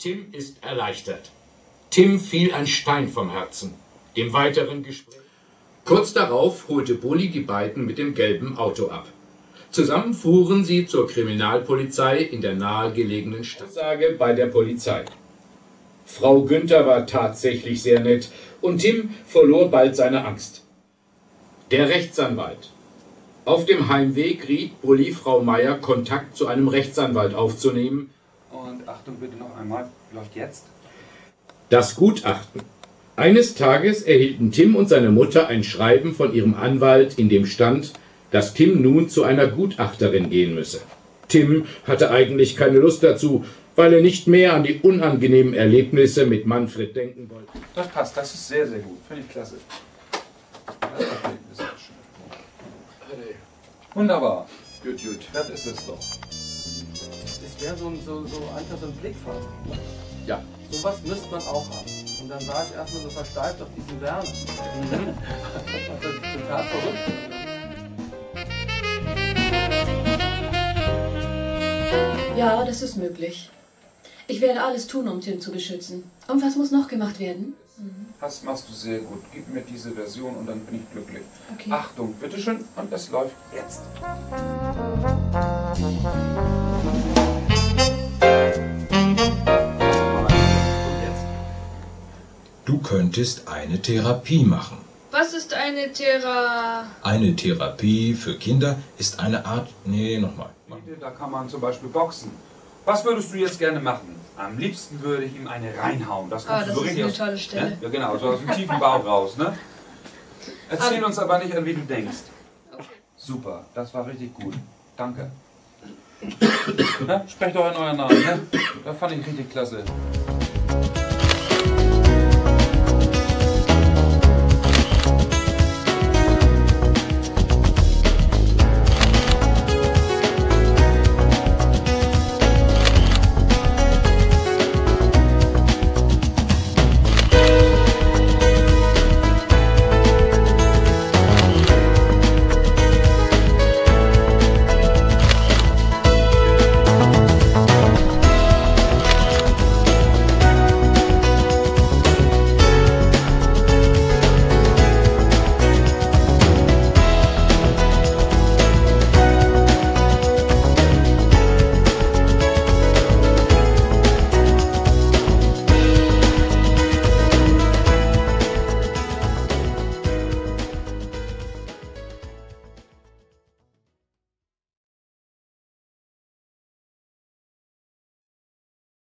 Tim ist erleichtert. Tim fiel ein Stein vom Herzen. Im weiteren Gespräch. Kurz darauf holte Bulli die beiden mit dem gelben Auto ab. Zusammen fuhren sie zur Kriminalpolizei in der nahegelegenen Stadt. Aussage bei der Polizei. Frau Günther war tatsächlich sehr nett und Tim verlor bald seine Angst. Der Rechtsanwalt. Auf dem Heimweg riet Bulli Frau Meier, Kontakt zu einem Rechtsanwalt aufzunehmen. Und Achtung bitte noch einmal, läuft jetzt. Das Gutachten. Eines Tages erhielten Tim und seine Mutter ein Schreiben von ihrem Anwalt, in dem stand, dass Tim nun zu einer Gutachterin gehen müsse. Tim hatte eigentlich keine Lust dazu, weil er nicht mehr an die unangenehmen Erlebnisse mit Manfred denken wollte. Das passt, das ist sehr, sehr gut. Finde ich klasse. Das ist schön. Wunderbar. Gut, gut. Das ist es doch. Das wäre einfach so ein Blickfang. Ja. Sowas müsste man auch haben. Und dann war ich erstmal so versteift auf diesen Werner. Total verrückt. Ja, das ist möglich. Ich werde alles tun, um Tim zu beschützen. Und was muss noch gemacht werden? Das machst du sehr gut. Gib mir diese Version und dann bin ich glücklich. Okay. Achtung, bitteschön. Und es läuft jetzt. Du könntest eine Therapie machen. Was ist eine Eine Therapie für Kinder ist eine Art... Nee, nochmal. Da kann man zum Beispiel boxen. Was würdest du jetzt gerne machen? Am liebsten würde ich ihm eine reinhauen. Das kannst du so ist richtig eine aus, tolle Stelle. ne? Ja, genau, so aus dem tiefen Bauch raus. Ne? Erzähl uns aber nicht an, wie du denkst. Okay. Super, das war richtig gut. Danke. Na, sprecht doch in euren Namen. Ne? Das fand ich richtig klasse.